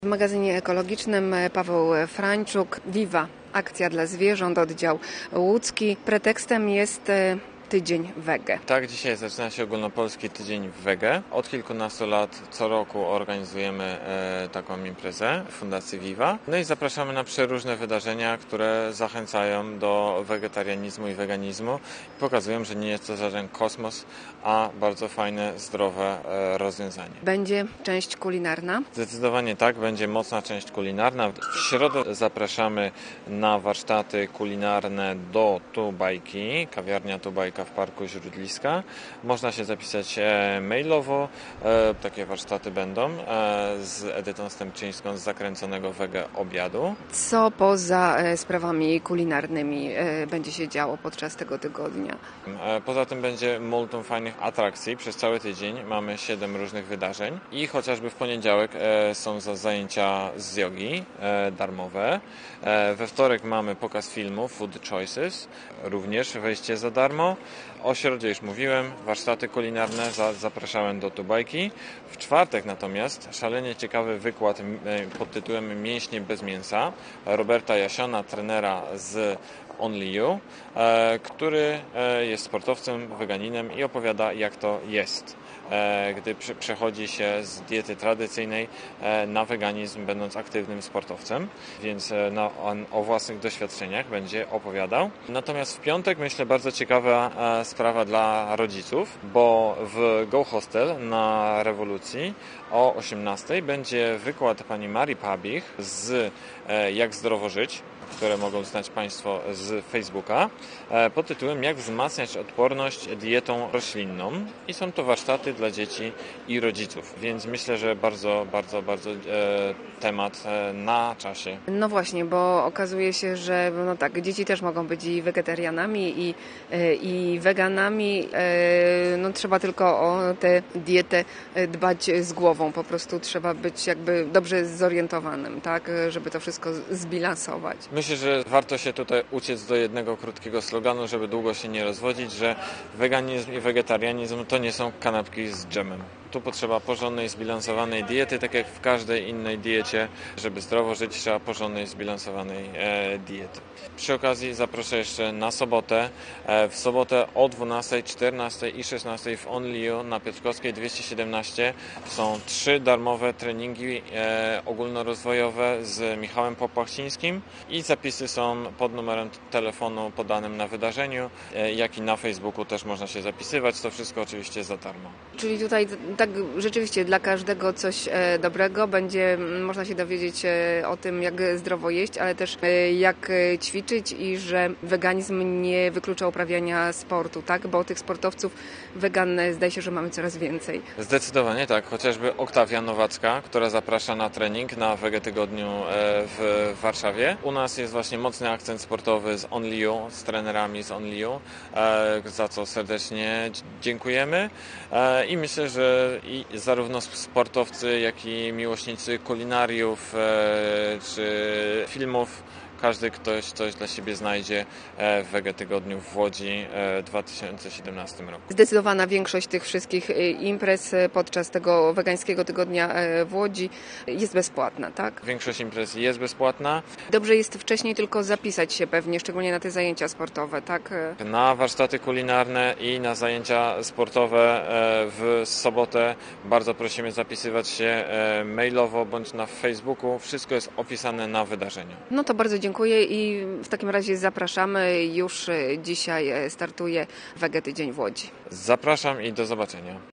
W magazynie ekologicznym Paweł Frańczuk, Viva, akcja dla zwierząt, oddział łódzki. Pretekstem jest Tydzień Wege. Tak, dzisiaj zaczyna się ogólnopolski Tydzień Wege. Od kilkunastu lat co roku organizujemy taką imprezę w Fundacji Viva. No i zapraszamy na przeróżne wydarzenia, które zachęcają do wegetarianizmu i weganizmu. Pokazują, że nie jest to żaden kosmos, a bardzo fajne, zdrowe rozwiązanie. Będzie część kulinarna? Zdecydowanie tak, będzie mocna część kulinarna. W środę zapraszamy na warsztaty kulinarne do Tubajki, kawiarnia Tubajka w Parku Źródliska. Można się zapisać mailowo. Takie warsztaty będą z Edytą Stępczyńską z zakręconego wege obiadu. Co poza sprawami kulinarnymi będzie się działo podczas tego tygodnia? Poza tym będzie multum fajnych atrakcji. Przez cały tydzień mamy 7 różnych wydarzeń i chociażby w poniedziałek są zajęcia z jogi darmowe. We wtorek mamy pokaz filmu Food Choices, również wejście za darmo. O środzie już mówiłem, warsztaty kulinarne, zapraszałem do Tubajki. W czwartek natomiast szalenie ciekawy wykład pod tytułem Mięśnie bez mięsa Roberta Jasiona, trenera z Only You, który jest sportowcem, weganinem i opowiada, jak to jest, gdy przechodzi się z diety tradycyjnej na weganizm, będąc aktywnym sportowcem, więc o własnych doświadczeniach będzie opowiadał. Natomiast w piątek, myślę, bardzo ciekawa sprawa dla rodziców, bo w Go Hostel na Rewolucji o 18:00 będzie wykład pani Marii Pabich z Jak zdrowo żyć, które mogą znać Państwo z Facebooka, pod tytułem Jak wzmacniać odporność dietą roślinną. I są to warsztaty dla dzieci i rodziców, więc myślę, że bardzo temat na czasie. No właśnie, bo okazuje się, że dzieci też mogą być i wegetarianami, i weganami. Trzeba tylko o tę dietę dbać z głową. Po prostu trzeba być jakby dobrze zorientowanym, tak, żeby to wszystko zbilansować. Myślę, że warto się tutaj uciec do jednego krótkiego sloganu, żeby długo się nie rozwodzić, że weganizm i wegetarianizm to nie są kanapki z dżemem. Tu potrzeba porządnej, zbilansowanej diety, tak jak w każdej innej diecie. Żeby zdrowo żyć, trzeba porządnej, zbilansowanej diety. Przy okazji zaproszę jeszcze na sobotę. W sobotę o 12:00, 14:00 i 16:00 w Only You na Piotrkowskiej 217 są 3 darmowe treningi ogólnorozwojowe z Michałem Popłachcińskim i zapisy są pod numerem telefonu podanym na wydarzeniu, jak i na Facebooku też można się zapisywać. To wszystko oczywiście za darmo. Czyli tutaj tak rzeczywiście dla każdego coś dobrego. Będzie można się dowiedzieć o tym, jak zdrowo jeść, ale też jak ćwiczyć i że weganizm nie wyklucza uprawiania sportu, tak? Bo tych sportowców wegan zdaje się, że mamy coraz więcej. Zdecydowanie tak. Chociażby Oktawia Nowacka, która zaprasza na trening na Wegetygodniu w Warszawie. U nas jest właśnie mocny akcent sportowy z Only You, z trenerami z Only You, za co serdecznie dziękujemy. I myślę, że i zarówno sportowcy, jak i miłośnicy kulinariów czy filmów, każdy ktoś coś dla siebie znajdzie w Wegetygodniu w Łodzi w 2017 roku. Zdecydowana większość tych wszystkich imprez podczas tego wegańskiego tygodnia w Łodzi jest bezpłatna, tak? Większość imprez jest bezpłatna. Dobrze jest wcześniej tylko zapisać się pewnie, szczególnie na te zajęcia sportowe, tak? Na warsztaty kulinarne i na zajęcia sportowe w sobotę bardzo prosimy zapisywać się mailowo bądź na Facebooku. Wszystko jest opisane na wydarzeniu. No to bardzo dziękuję i w takim razie zapraszamy. Już dzisiaj startuje Wege Tydzień w Łodzi. Zapraszam i do zobaczenia.